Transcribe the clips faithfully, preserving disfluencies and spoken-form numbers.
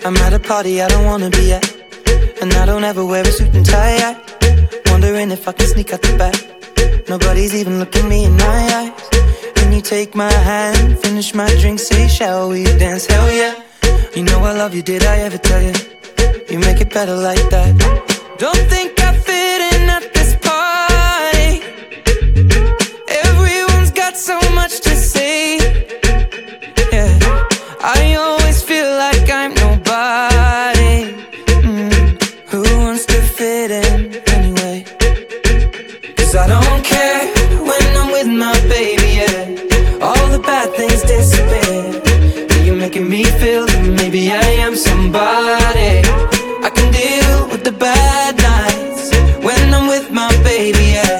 I'm at a party I don't wanna be at, and I don't ever wear a suit and tie yet. Wondering if I can sneak out the back. Nobody's even looking me in my eyes. When you take my hand, finish my drink, say shall we dance? Hell yeah. You know I love you, did I ever tell you? You make it better like that. Don't think I fit in at this party. Everyone's got so much to say. Yeah, I always feel like I'm nobody. mm. Who wants to fit in anyway? Cause I don't care when I'm with my baby, yeah. All the bad things disappear. You're making me feel that maybe I am somebody. I can deal with the bad nights when I'm with my baby, yeah.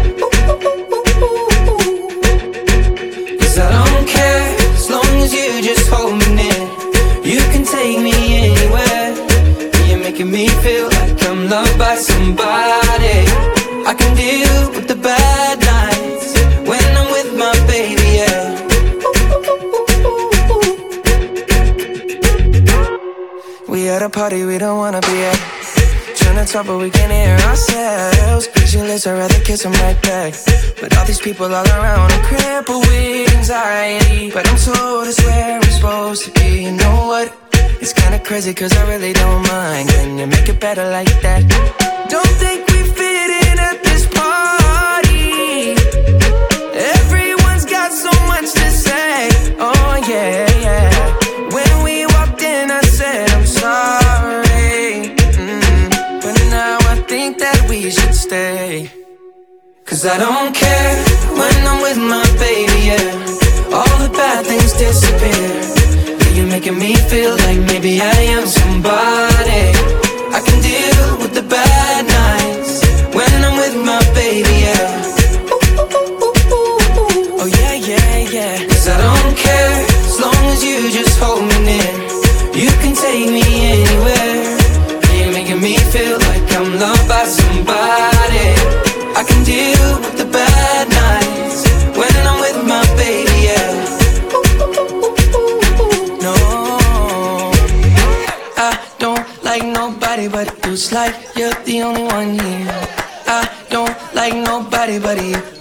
Cause I don't care as long as you just hold me near. You can take me anywhere. You're making me feel like I'm loved by somebody. I can deal with the bad nights when I'm with my baby, yeah. We at a party we don't wanna be at. Trying to talk but we can't hear ourselves. Pictureless, I'd rather kiss them right back. But all these people all around, I'm crippled with anxiety. But I'm told it's where I'm supposed to be. You know what? It's kinda crazy cause I really don't mind. Can you make it better like that? Don't think we fit in at this party. Everyone's got so much to say. Oh yeah, yeah. When we walked in I said I'm sorry, mm, but now I think that we should stay. Cause I don't care when I'm with my baby, yeah. All the bad things disappear. You're making me feel like maybe I am somebody. I can deal with the bad nights when I'm with my baby, yeah. Oh yeah, yeah, yeah. Cause I don't care as long as you just hold me near. You can take me anywhere. You're making me feel like I'm loved by somebody. I can deal with the bad nights when I'm with my baby, yeah. No, I don't like nobody, but it feels like you're the only one here. I don't like nobody but you.